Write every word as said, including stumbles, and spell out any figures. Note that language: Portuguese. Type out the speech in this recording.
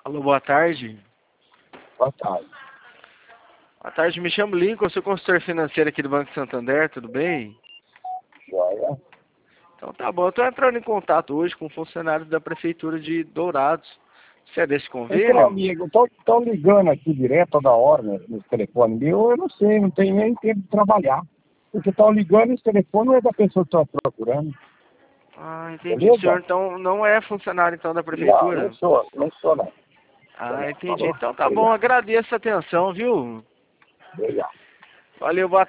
Alô, boa tarde. Boa tarde. Boa tarde, me chamo Lincoln, sou consultor financeiro aqui do Banco Santander, tudo bem? Joia. Então tá bom, eu tô entrando em contato hoje com funcionários da Prefeitura de Dourados. Você é desse Então, convênio? amigo, estão ligando aqui direto toda hora né, no telefone meu, eu não sei, não tenho nem tempo de trabalhar. Porque estão ligando esse telefone não é da pessoa que está procurando. Ah, entendi. Beleza? O senhor então não é funcionário então da Não, Prefeitura? não sou, não sou não. Ah, entendi. Falou? Então tá bom, Obrigado. agradeço a atenção, viu? Obrigado. Valeu, boa